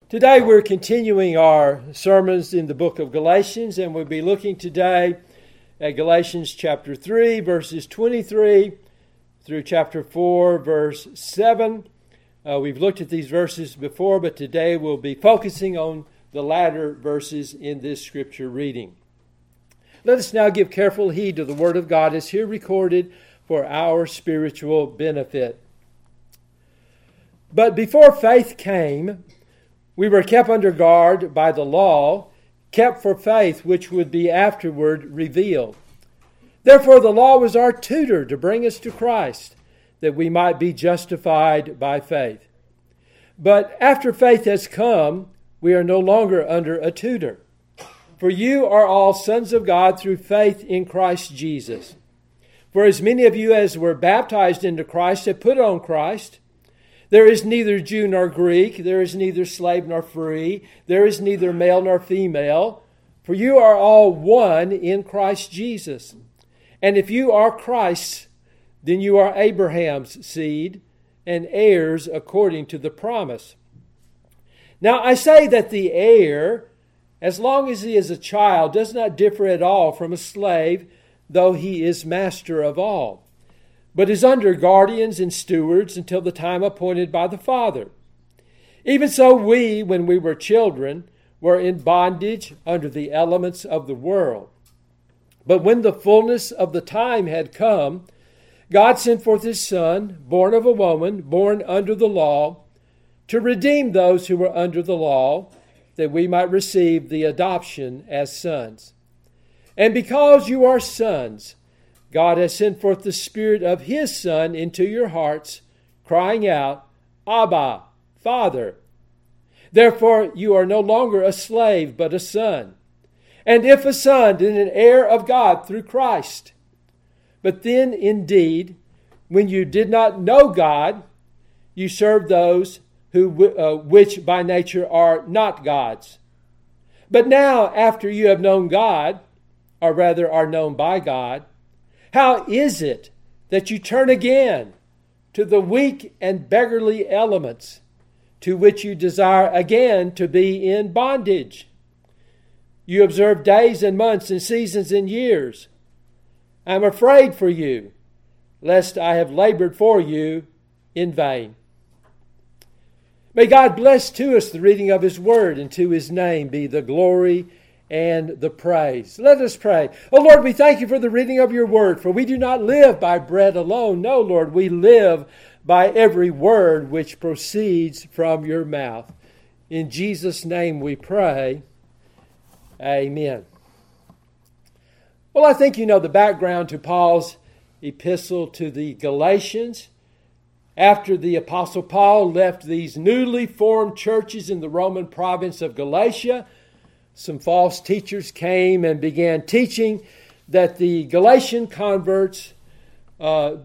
Today we're continuing our sermons in the book of Galatians, and we'll be looking today at Galatians chapter 3, verses 23 through chapter 4, verse 7. We've looked at these verses before, but today we'll be focusing on the latter verses in this scripture reading. Let us now give careful heed to the Word of God as here recorded for our spiritual benefit. But before faith came, we were kept under guard by the law, kept for faith which would be afterward revealed. Therefore the law was our tutor to bring us to Christ, that we might be justified by faith. But after faith has come, we are no longer under a tutor. For you are all sons of God through faith in Christ Jesus. For as many of you as were baptized into Christ have put on Christ. There is neither Jew nor Greek, there is neither slave nor free, there is neither male nor female, for you are all one in Christ Jesus. And if you are Christ's, then you are Abraham's seed and heirs according to the promise. Now I say that the heir, as long as he is a child, does not differ at all from a slave, though he is master of all, but is under guardians and stewards until the time appointed by the Father. Even so we, when we were children, were in bondage under the elements of the world. But when the fullness of the time had come, God sent forth His Son, born of a woman, born under the law, to redeem those who were under the law, that we might receive the adoption as sons. And because you are sons, God has sent forth the Spirit of His Son into your hearts, crying out, Abba, Father. Therefore you are no longer a slave, but a son. And if a son, then an heir of God through Christ. But then indeed, when you did not know God, you served those which by nature are not God's. But now, after you have known God, or rather are known by God, how is it that you turn again to the weak and beggarly elements to which you desire again to be in bondage? You observe days and months and seasons and years. I am afraid for you, lest I have labored for you in vain. May God bless to us the reading of His Word, and to His name be the glory and the praise. Let us pray. Oh Lord, we thank You for the reading of Your Word, for we do not live by bread alone. No, Lord, we live by every word which proceeds from Your mouth. In Jesus' name we pray. Amen. Well, I think you know the background to Paul's epistle to the Galatians. After the Apostle Paul left these newly formed churches in the Roman province of Galatia, some false teachers came and began teaching that the Galatian converts, that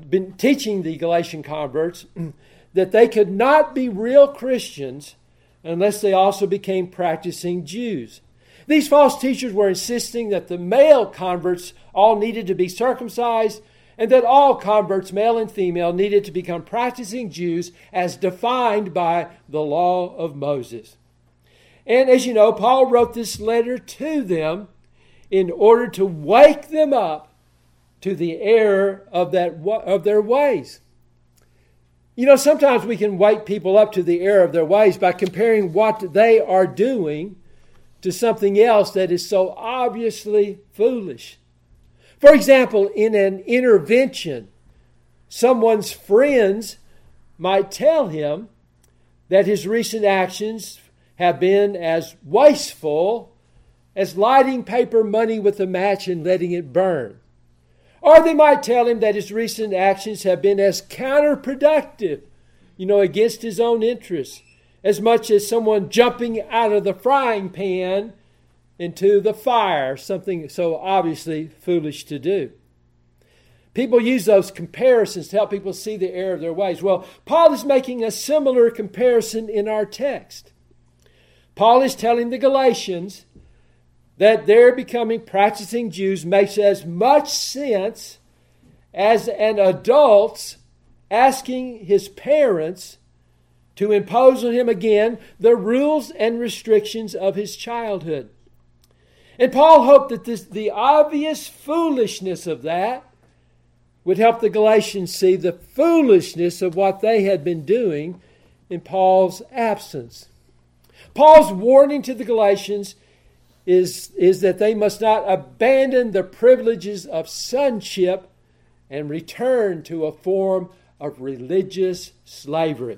they could not be real Christians unless they also became practicing Jews. These false teachers were insisting that the male converts all needed to be circumcised, and that all converts, male and female, needed to become practicing Jews as defined by the law of Moses. And as you know, Paul wrote this letter to them in order to wake them up to the error of their ways. You know, sometimes we can wake people up to the error of their ways by comparing what they are doing to something else that is so obviously foolish. For example, in an intervention, someone's friends might tell him that his recent actions have been as wasteful as lighting paper money with a match and letting it burn. Or they might tell him that his recent actions have been as counterproductive, against his own interests, as much as someone jumping out of the frying pan into the fire, something so obviously foolish to do. People use those comparisons to help people see the error of their ways. Well, Paul is making a similar comparison in our text. Paul is telling the Galatians that their becoming practicing Jews makes as much sense as an adult's asking his parents to impose on him again the rules and restrictions of his childhood. And Paul hoped that the obvious foolishness of that would help the Galatians see the foolishness of what they had been doing in Paul's absence. Paul's warning to the Galatians is that they must not abandon the privileges of sonship and return to a form of religious slavery.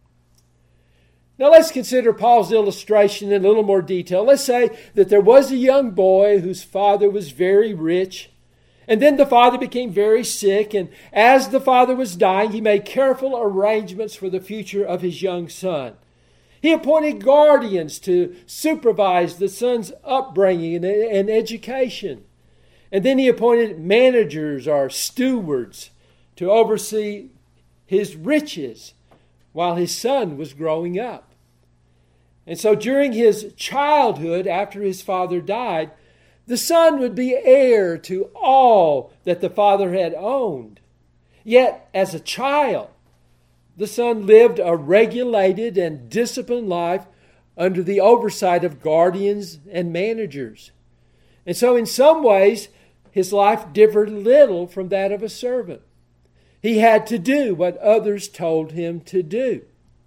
Now let's consider Paul's illustration in a little more detail. Let's say that there was a young boy whose father was very rich, and then the father became very sick, and as the father was dying, he made careful arrangements for the future of his young son. He appointed guardians to supervise the son's upbringing and education. And then he appointed managers or stewards to oversee his riches while his son was growing up. And so during his childhood, after his father died, the son would be heir to all that the father had owned. Yet, as a child, the son lived a regulated and disciplined life under the oversight of guardians and managers. And so in some ways, his life differed little from that of a servant. He had to do what others told him to do.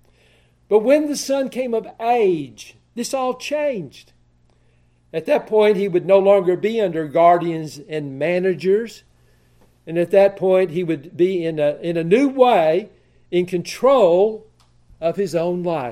But when the son came of age, this all changed. At that point, he would no longer be under guardians and managers. And at that point, he would be in a new way in control of his own life.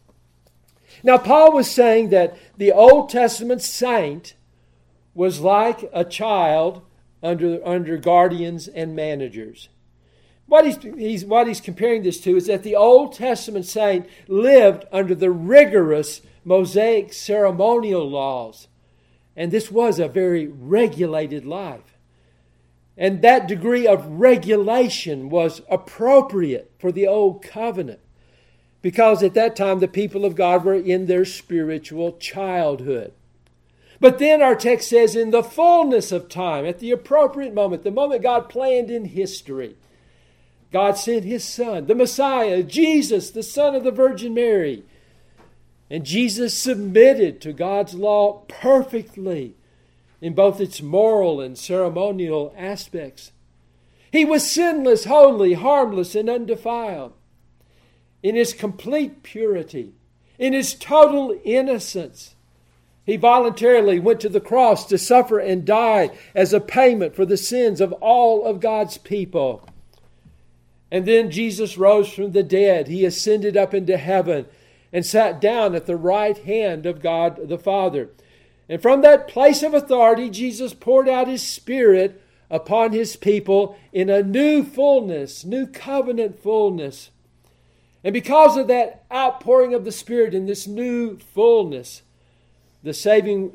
Now, Paul was saying that the Old Testament saint was like a child under guardians and managers. What he's comparing this to is that the Old Testament saint lived under the rigorous Mosaic ceremonial laws. And this was a very regulated life. And that degree of regulation was appropriate for the Old Covenant, because at that time the people of God were in their spiritual childhood. But then our text says, in the fullness of time, at the appropriate moment, the moment God planned in history, God sent His Son, the Messiah, Jesus, the Son of the Virgin Mary. And Jesus submitted to God's law perfectly in both its moral and ceremonial aspects. He was sinless, holy, harmless, and undefiled. In His complete purity, in His total innocence, He voluntarily went to the cross to suffer and die as a payment for the sins of all of God's people. And then Jesus rose from the dead. He ascended up into heaven and sat down at the right hand of God the Father. And from that place of authority, Jesus poured out His Spirit upon His people in a new fullness, new covenant fullness. And because of that outpouring of the Spirit in this new fullness, the saving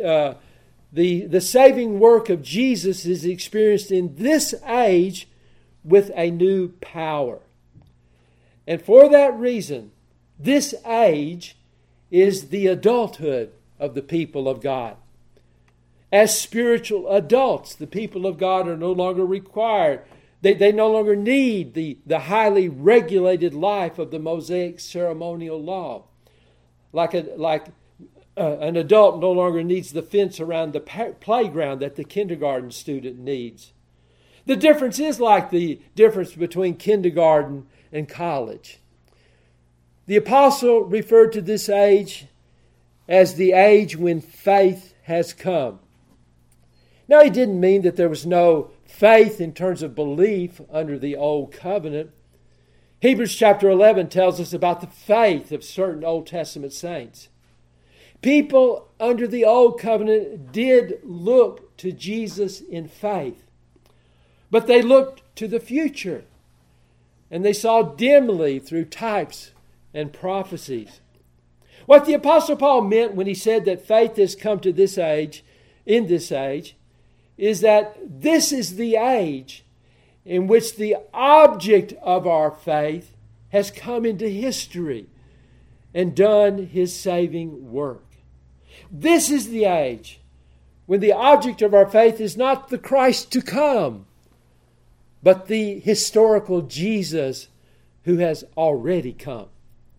work of Jesus is experienced in this age with a new power. And for that reason, this age is the adulthood of the people of God. As spiritual adults, the people of God are no longer required. They no longer need the highly regulated life of the Mosaic ceremonial law. Like an adult no longer needs the fence around the playground that the kindergarten student needs. The difference is like the difference between kindergarten and college. The apostle referred to this age as the age when faith has come. Now, he didn't mean that there was no faith in terms of belief under the Old Covenant. Hebrews chapter 11 tells us about the faith of certain Old Testament saints. People under the Old Covenant did look to Jesus in faith, but they looked to the future, and they saw dimly through types and prophecies. What the Apostle Paul meant when he said that faith has come to this age, in this age, is that this is the age in which the object of our faith has come into history and done His saving work. This is the age when the object of our faith is not the Christ to come, but the historical Jesus who has already come.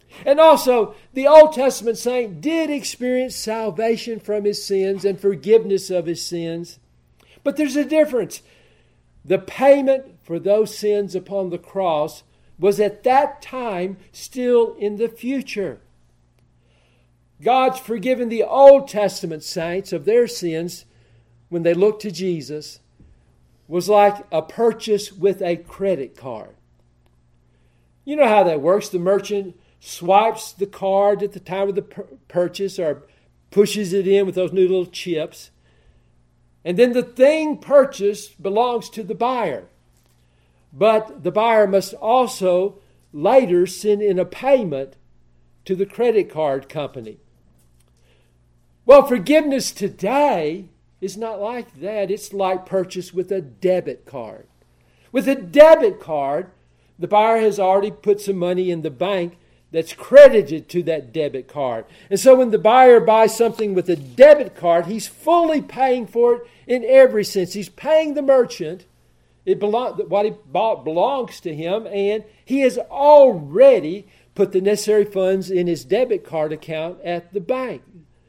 And also, the Old Testament saint did experience salvation from his sins and forgiveness of his sins. But there's a difference. The payment for those sins upon the cross was at that time still in the future. God's forgiven the Old Testament saints of their sins when they looked to Jesus was like a purchase with a credit card. You know how that works. The merchant swipes the card at the time of the purchase or pushes it in with those new little chips. And then the thing purchased belongs to the buyer. But the buyer must also later send in a payment to the credit card company. Well, forgiveness today is not like that. It's like purchase with a debit card. With a debit card, the buyer has already put some money in the bank that's credited to that debit card. And so when the buyer buys something with a debit card, he's fully paying for it in every sense. He's paying the merchant. What he bought belongs to him, and he has already put the necessary funds in his debit card account at the bank.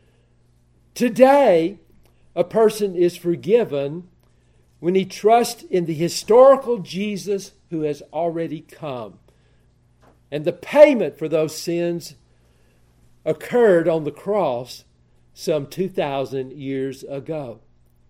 Today, a person is forgiven when he trusts in the historical Jesus who has already come. And the payment for those sins occurred on the cross some 2,000 years ago.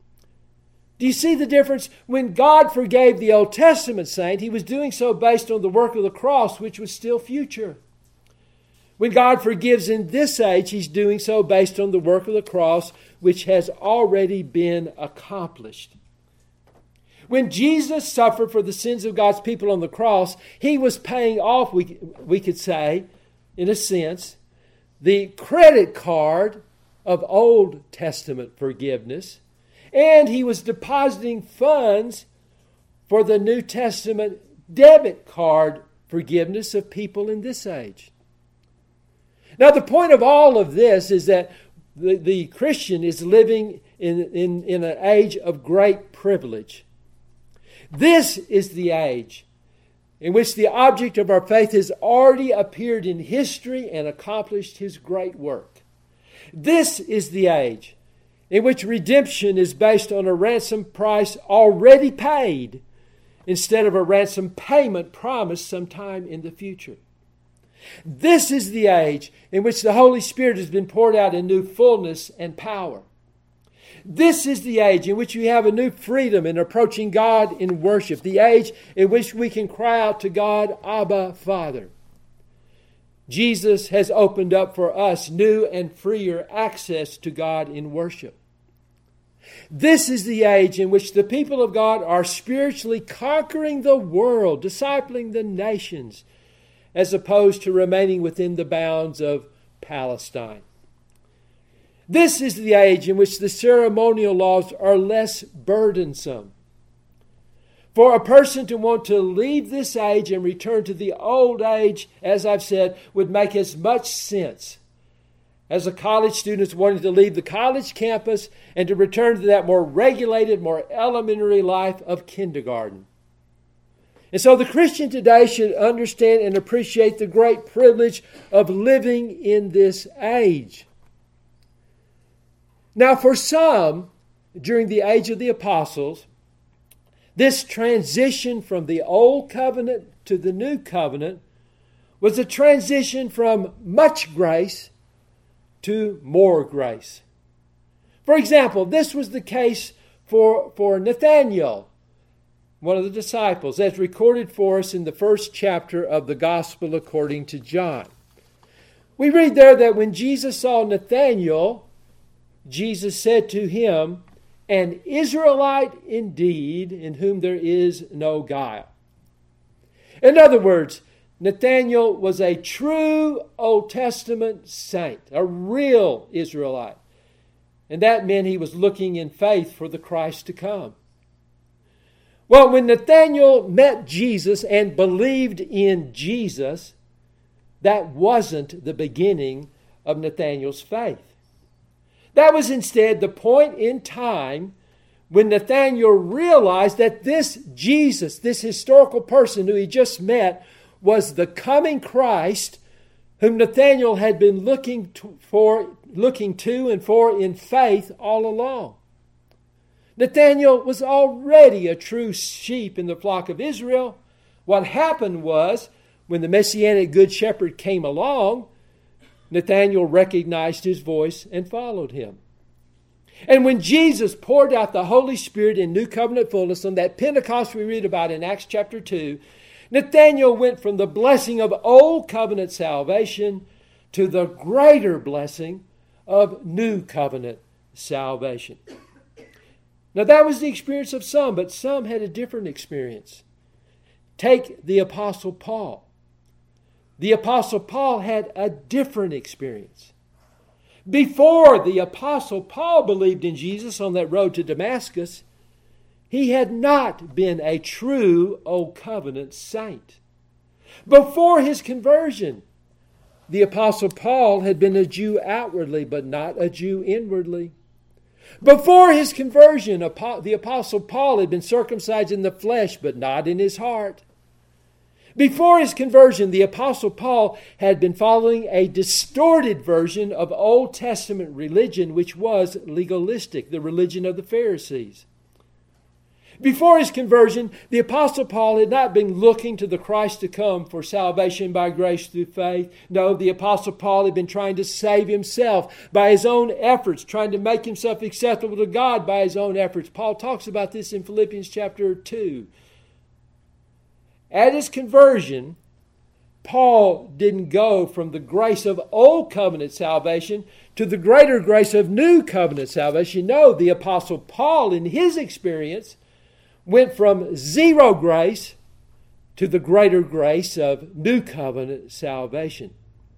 Do you see the difference? When God forgave the Old Testament saint, he was doing so based on the work of the cross, which was still future. When God forgives in this age, he's doing so based on the work of the cross, which has already been accomplished. When Jesus suffered for the sins of God's people on the cross, he was paying off, we could say, in a sense, the credit card of Old Testament forgiveness, and he was depositing funds for the New Testament debit card forgiveness of people in this age. Now, the point of all of this is that the Christian is living in an age of great privilege. This is the age in which the object of our faith has already appeared in history and accomplished his great work. This is the age in which redemption is based on a ransom price already paid instead of a ransom payment promised sometime in the future. This is the age in which the Holy Spirit has been poured out in new fullness and power. This is the age in which we have a new freedom in approaching God in worship. The age in which we can cry out to God, Abba, Father. Jesus has opened up for us new and freer access to God in worship. This is the age in which the people of God are spiritually conquering the world, discipling the nations, as opposed to remaining within the bounds of Palestine. This is the age in which the ceremonial laws are less burdensome. For a person to want to leave this age and return to the old age, as I've said, would make as much sense as a college student wanting to leave the college campus and to return to that more regulated, more elementary life of kindergarten. And so the Christian today should understand and appreciate the great privilege of living in this age. Now, for some, during the age of the apostles, this transition from the old covenant to the new covenant was a transition from much grace to more grace. For example, this was the case for Nathanael, one of the disciples, as recorded for us in the first chapter of the Gospel according to John. We read there that when Jesus saw Nathanael, Jesus said to him, "An Israelite indeed, in whom there is no guile." In other words, Nathanael was a true Old Testament saint, a real Israelite. And that meant he was looking in faith for the Christ to come. Well, when Nathanael met Jesus and believed in Jesus, that wasn't the beginning of Nathanael's faith. That was instead the point in time when Nathanael realized that this Jesus, this historical person who he just met, was the coming Christ whom Nathanael had been looking to and for in faith all along. Nathanael was already a true sheep in the flock of Israel. What happened was, when the Messianic Good Shepherd came along, Nathanael recognized his voice and followed him. And when Jesus poured out the Holy Spirit in New Covenant fullness on that Pentecost we read about in Acts chapter 2, Nathanael went from the blessing of Old Covenant salvation to the greater blessing of New Covenant salvation. Now that was the experience of some, but some had a different experience. Take the Apostle Paul. The Apostle Paul had a different experience. Before the Apostle Paul believed in Jesus on that road to Damascus, he had not been a true Old Covenant saint. Before his conversion, the Apostle Paul had been a Jew outwardly, but not a Jew inwardly. Before his conversion, the Apostle Paul had been circumcised in the flesh, but not in his heart. Before his conversion, the Apostle Paul had been following a distorted version of Old Testament religion, which was legalistic, the religion of the Pharisees. Before his conversion, the Apostle Paul had not been looking to the Christ to come for salvation by grace through faith. No, the Apostle Paul had been trying to save himself by his own efforts, trying to make himself acceptable to God by his own efforts. Paul talks about this in Philippians chapter 2. At his conversion, Paul didn't go from the grace of Old Covenant salvation to the greater grace of New Covenant salvation. No, the Apostle Paul, in his experience, went from zero grace to the greater grace of New Covenant salvation.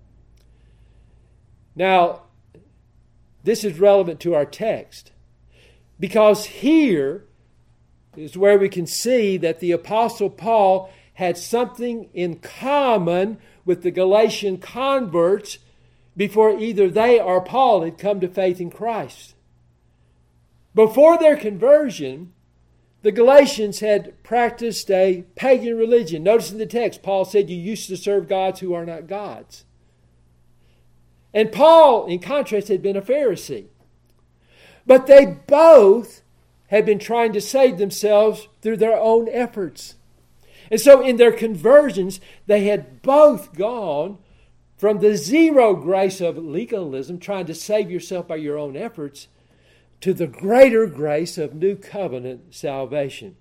Now, this is relevant to our text, because here is where we can see that the Apostle Paul had something in common with the Galatian converts before either they or Paul had come to faith in Christ. Before their conversion, the Galatians had practiced a pagan religion. Notice in the text, Paul said, you used to serve gods who are not gods. And Paul, in contrast, had been a Pharisee. But they both had been trying to save themselves through their own efforts. And so in their conversions, they had both gone from the zero grace of legalism, trying to save yourself by your own efforts, to the greater grace of New Covenant salvation.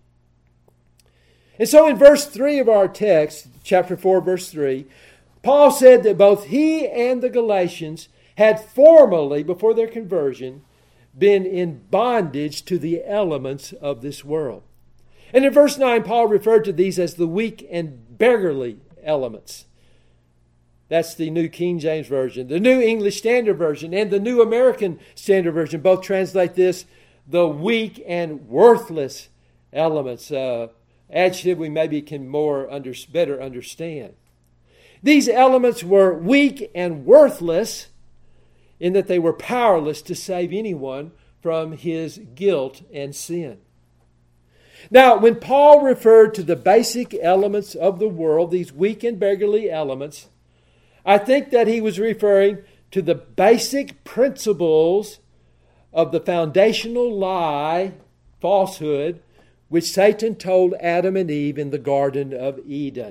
And so in verse 3 of our text, chapter 4, verse 3, Paul said that both he and the Galatians had formerly, before their conversion, been in bondage to the elements of this world. And in verse 9, Paul referred to these as the weak and beggarly elements. That's the New King James Version. The New English Standard Version and the New American Standard Version both translate this, the weak and worthless elements. Adjective we maybe can better understand. These elements were weak and worthless in that they were powerless to save anyone from his guilt and sin. Now, when Paul referred to the basic elements of the world, these weak and beggarly elements, I think that he was referring to the basic principles of the foundational lie, falsehood, which Satan told Adam and Eve in the Garden of Eden.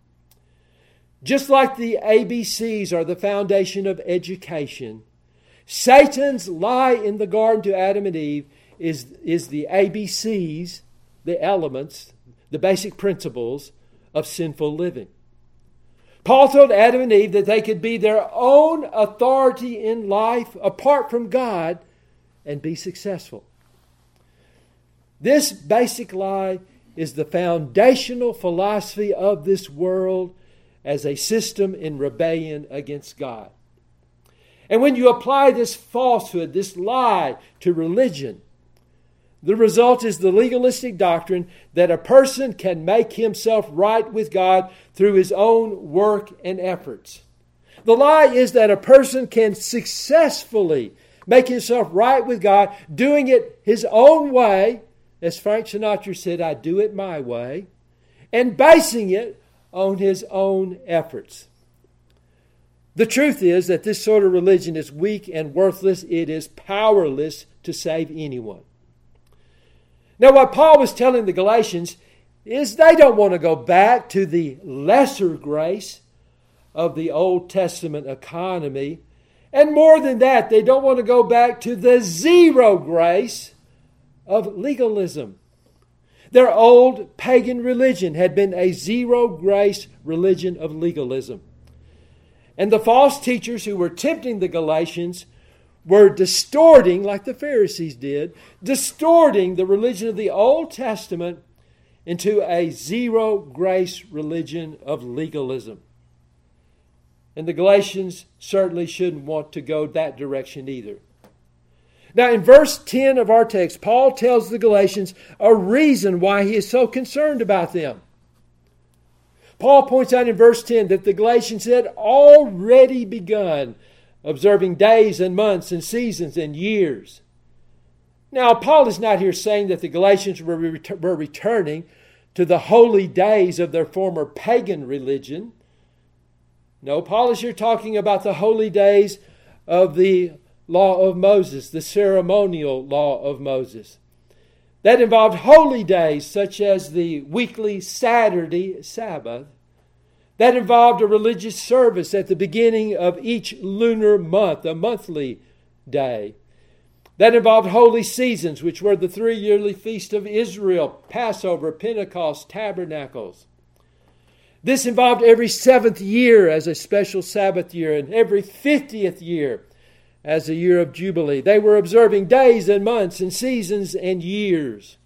Just like the ABCs are the foundation of education, Satan's lie in the garden to Adam and Eve is the ABCs, the elements, the basic principles of sinful living. Paul told Adam and Eve that they could be their own authority in life apart from God and be successful. This basic lie is the foundational philosophy of this world as a system in rebellion against God. And when you apply this falsehood, this lie to religion, the result is the legalistic doctrine that a person can make himself right with God through his own work and efforts. The lie is that a person can successfully make himself right with God, doing it his own way, as Frank Sinatra said, I do it my way, and basing it on his own efforts. The truth is that this sort of religion is weak and worthless. It is powerless to save anyone. Now, what Paul was telling the Galatians is they don't want to go back to the lesser grace of the Old Testament economy. And more than that, they don't want to go back to the zero grace of legalism. Their old pagan religion had been a zero grace religion of legalism. And the false teachers who were tempting the Galatians were distorting, like the Pharisees did, distorting the religion of the Old Testament into a zero grace religion of legalism. And the Galatians certainly shouldn't want to go that direction either. Now, in verse 10 of our text, Paul tells the Galatians a reason why he is so concerned about them. Paul points out in verse 10 that the Galatians had already begun observing days and months and seasons and years. Now, Paul is not here saying that the Galatians were returning to the holy days of their former pagan religion. No, Paul is here talking about the holy days of the law of Moses, the ceremonial law of Moses. That involved holy days such as the weekly Saturday Sabbath. That involved a religious service at the beginning of each lunar month, a monthly day. That involved holy seasons, which were the 3 yearly feast of Israel, Passover, Pentecost, Tabernacles. This involved every 7th year as a special Sabbath year and every 50th year as a year of Jubilee. They were observing days and months and seasons and years.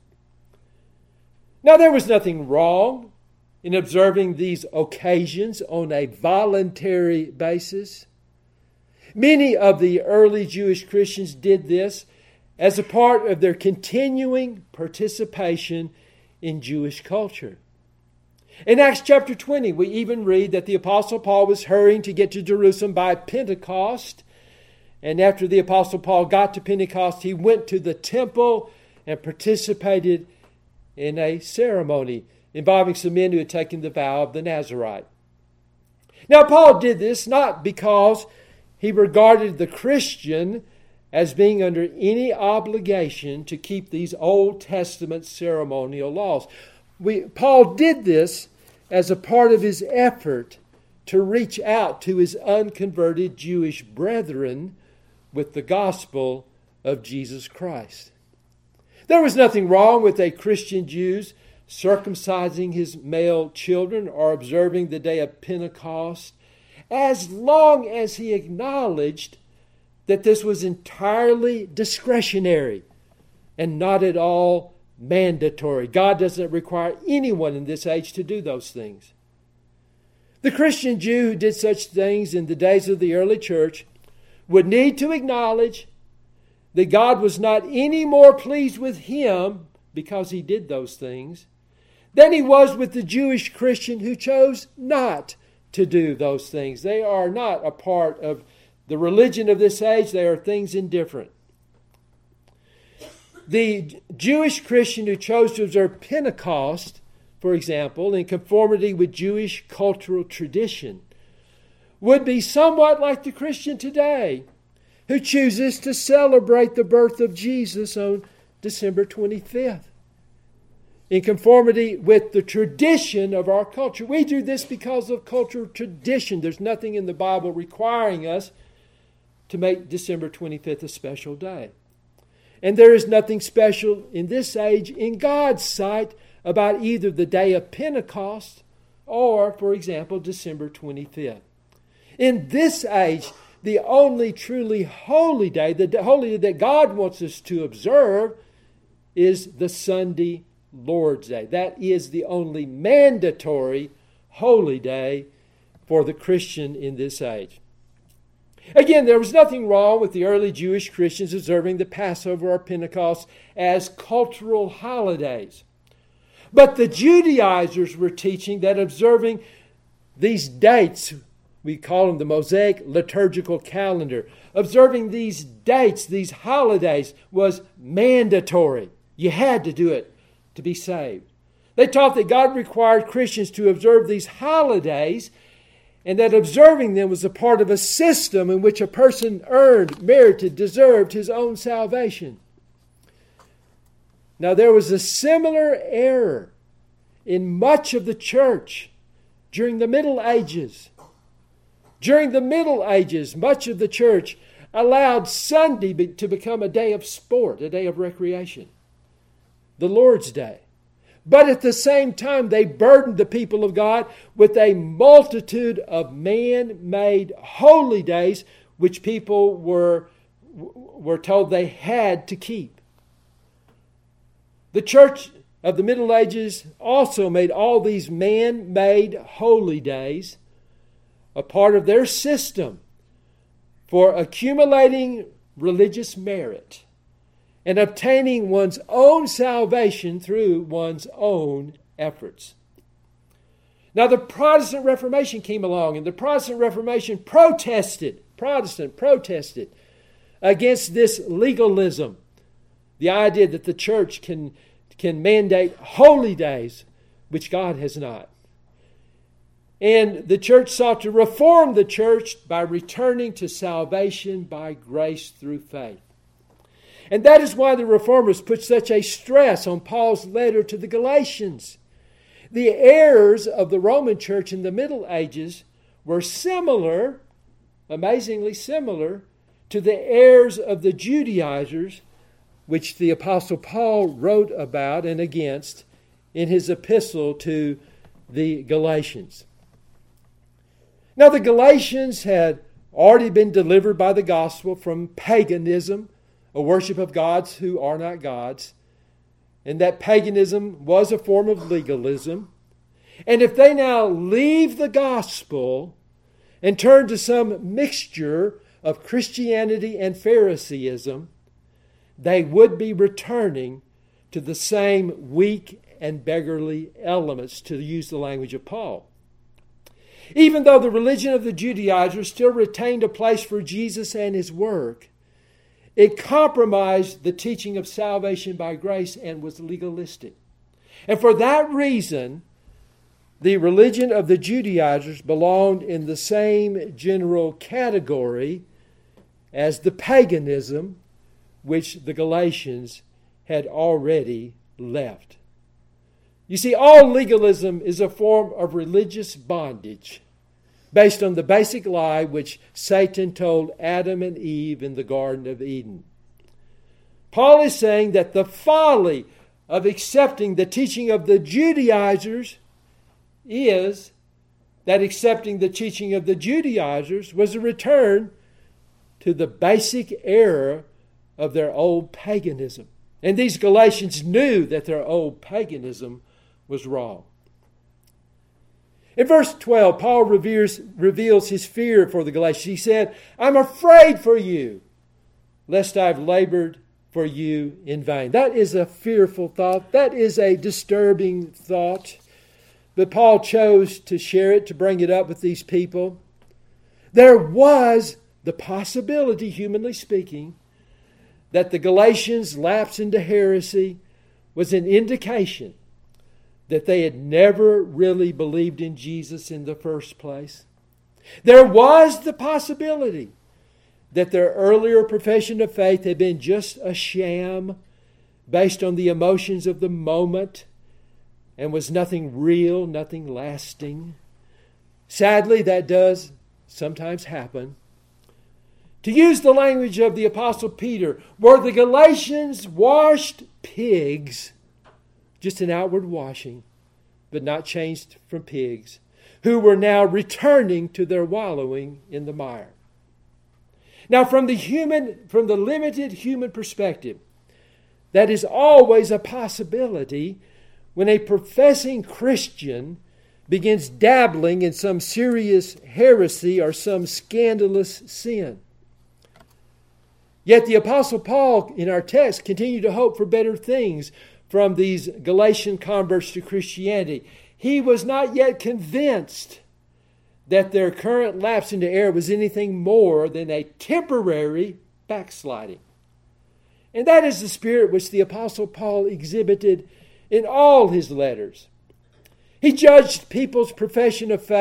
Now, there was nothing wrong in observing these occasions on a voluntary basis. Many of the early Jewish Christians did this as a part of their continuing participation in Jewish culture. In Acts chapter 20, we even read that the Apostle Paul was hurrying to get to Jerusalem by Pentecost. And after the Apostle Paul got to Pentecost, he went to the temple and participated in a ceremony involving some men who had taken the vow of the Nazirite. Now, Paul did this not because he regarded the Christian as being under any obligation to keep these Old Testament ceremonial laws. Paul did this as a part of his effort to reach out to his unconverted Jewish brethren with the gospel of Jesus Christ. There was nothing wrong with a Christian Jew circumcising his male children or observing the day of Pentecost, as long as he acknowledged that this was entirely discretionary and not at all mandatory. God doesn't require anyone in this age to do those things. The Christian Jew who did such things in the days of the early church would need to acknowledge that God was not any more pleased with him because he did those things than he was with the Jewish Christian who chose not to do those things. They are not a part of the religion of this age. They are things indifferent. The Jewish Christian who chose to observe Pentecost, for example, in conformity with Jewish cultural tradition, would be somewhat like the Christian today who chooses to celebrate the birth of Jesus on December 25th. In conformity with the tradition of our culture. We do this because of cultural tradition. There's nothing in the Bible requiring us to make December 25th a special day. And there is nothing special in this age in God's sight about either the day of Pentecost or, for example, December 25th. In this age, the only truly holy day, the holy day that God wants us to observe, is the Sunday Lord's Day. That is the only mandatory holy day for the Christian in this age. Again, there was nothing wrong with the early Jewish Christians observing the Passover or Pentecost as cultural holidays. But the Judaizers were teaching that observing these dates, we call them the Mosaic liturgical calendar, observing these dates, these holidays, was mandatory. You had to do it to be saved. They taught that God required Christians to observe these holidays and that observing them was a part of a system in which a person earned, merited, deserved his own salvation. Now, there was a similar error in much of the church during the Middle Ages. During the Middle Ages, much of the church allowed Sunday to become a day of sport, a day of recreation, the Lord's Day. But at the same time, they burdened the people of God with a multitude of man-made holy days, which people were told they had to keep. The church of the Middle Ages also made all these man-made holy days a part of their system for accumulating religious merit and obtaining one's own salvation through one's own efforts. Now, the Protestant Reformation came along, and the Protestant Reformation protested against this legalism, the idea that the church can mandate holy days, which God has not. And the church sought to reform the church by returning to salvation by grace through faith. And that is why the Reformers put such a stress on Paul's letter to the Galatians. The errors of the Roman church in the Middle Ages were similar, amazingly similar, to the errors of the Judaizers, which the Apostle Paul wrote about and against in his epistle to the Galatians. Now, the Galatians had already been delivered by the gospel from paganism, a worship of gods who are not gods, and that paganism was a form of legalism. And if they now leave the gospel and turn to some mixture of Christianity and Phariseeism, they would be returning to the same weak and beggarly elements, to use the language of Paul. Even though the religion of the Judaizers still retained a place for Jesus and his work, it compromised the teaching of salvation by grace and was legalistic. And for that reason, the religion of the Judaizers belonged in the same general category as the paganism which the Galatians had already left. You see, all legalism is a form of religious bondage based on the basic lie which Satan told Adam and Eve in the Garden of Eden. Paul is saying that the folly of accepting the teaching of the Judaizers is that accepting the teaching of the Judaizers was a return to the basic error of their old paganism. And these Galatians knew that their old paganism was wrong. In verse 12, Paul reveals his fear for the Galatians. He said, "I'm afraid for you, lest I've labored for you in vain." That is a fearful thought. That is a disturbing thought. But Paul chose to share it, to bring it up with these people. There was the possibility, humanly speaking, that the Galatians' lapse into heresy was an indication that they had never really believed in Jesus in the first place. There was the possibility that their earlier profession of faith had been just a sham based on the emotions of the moment and was nothing real, nothing lasting. Sadly, that does sometimes happen. To use the language of the Apostle Peter, were the Galatians washed pigs, just an outward washing, but not changed from pigs, who were now returning to their wallowing in the mire? Now, from the limited human perspective, that is always a possibility when a professing Christian begins dabbling in some serious heresy or some scandalous sin. Yet the Apostle Paul, in our text, continued to hope for better things from these Galatian converts to Christianity. He was not yet convinced that their current lapse into error was anything more than a temporary backsliding. And that is the spirit which the Apostle Paul exhibited in all his letters. He judged people's profession of faith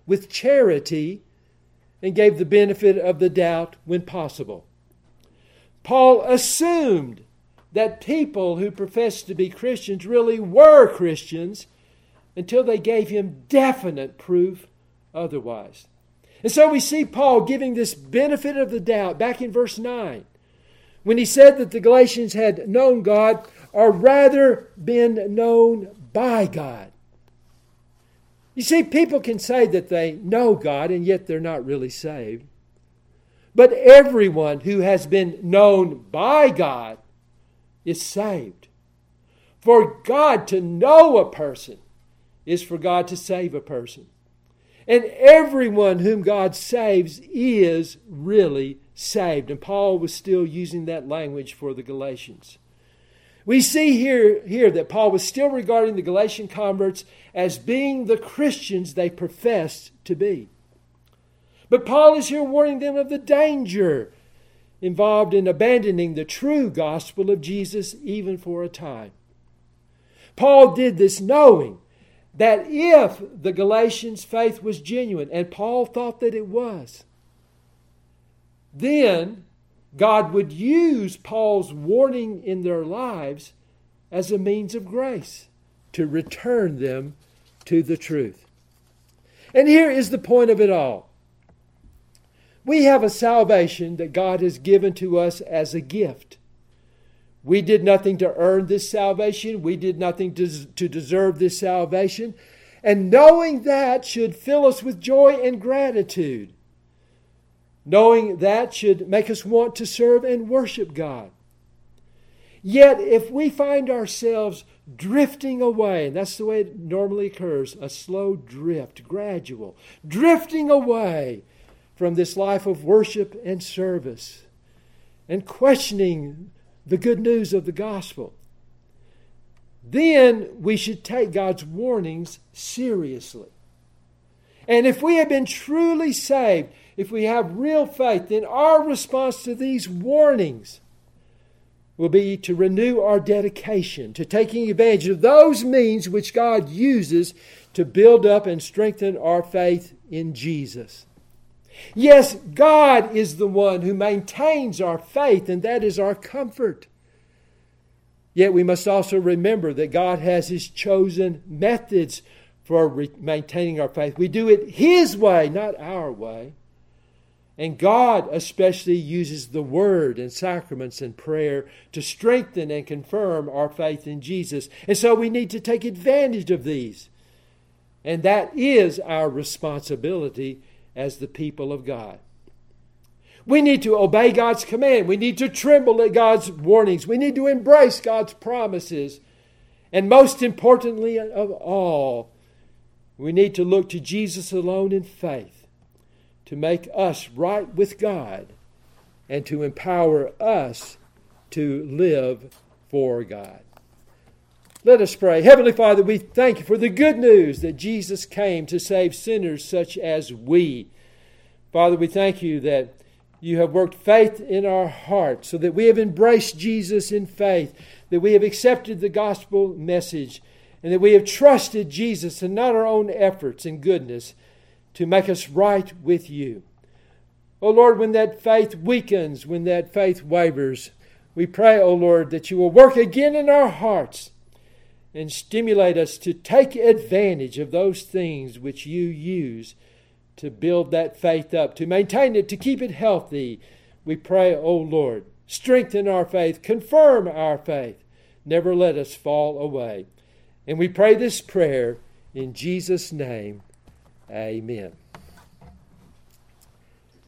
with charity and gave the benefit of the doubt when possible. Paul assumed that people who professed to be Christians really were Christians until they gave him definite proof otherwise. And so we see Paul giving this benefit of the doubt back in verse 9 when he said that the Galatians had known God, or rather been known by God. You see, people can say that they know God and yet they're not really saved. But everyone who has been known by God is saved. For God to know a person is for God to save a person. And everyone whom God saves is really saved. And Paul was still using that language for the Galatians. We see here that Paul was still regarding the Galatian converts as being the Christians they professed to be. But Paul is here warning them of the danger involved in abandoning the true gospel of Jesus even for a time. Paul did this knowing that if the Galatians' faith was genuine, and Paul thought that it was, then God would use Paul's warning in their lives as a means of grace to return them to the truth. And here is the point of it all. We have a salvation that God has given to us as a gift. We did nothing to earn this salvation. We did nothing to deserve this salvation. And knowing that should fill us with joy and gratitude. Knowing that should make us want to serve and worship God. Yet if we find ourselves drifting away, and that's the way it normally occurs, a slow drift, gradual, drifting away from this life of worship and service, and questioning the good news of the gospel, then we should take God's warnings seriously. And if we have been truly saved, if we have real faith, then our response to these warnings will be to renew our dedication to taking advantage of those means which God uses to build up and strengthen our faith in Jesus. Yes, God is the one who maintains our faith, and that is our comfort. Yet we must also remember that God has His chosen methods for maintaining our faith. We do it His way, not our way. And God especially uses the Word and sacraments and prayer to strengthen and confirm our faith in Jesus. And so we need to take advantage of these. And that is our responsibility as the people of God. We need to obey God's command. We need to tremble at God's warnings. We need to embrace God's promises. And most importantly of all, we need to look to Jesus alone in faith to make us right with God and to empower us to live for God. Let us pray. Heavenly Father, we thank You for the good news that Jesus came to save sinners such as we. Father, we thank You that You have worked faith in our hearts so that we have embraced Jesus in faith, that we have accepted the gospel message, and that we have trusted Jesus and not our own efforts and goodness to make us right with You. Oh Lord, when that faith weakens, when that faith wavers, we pray, oh Lord, that You will work again in our hearts and stimulate us to take advantage of those things which You use to build that faith up, to maintain it, to keep it healthy. We pray, oh Lord, strengthen our faith, confirm our faith. Never let us fall away. And we pray this prayer in Jesus' name. Amen.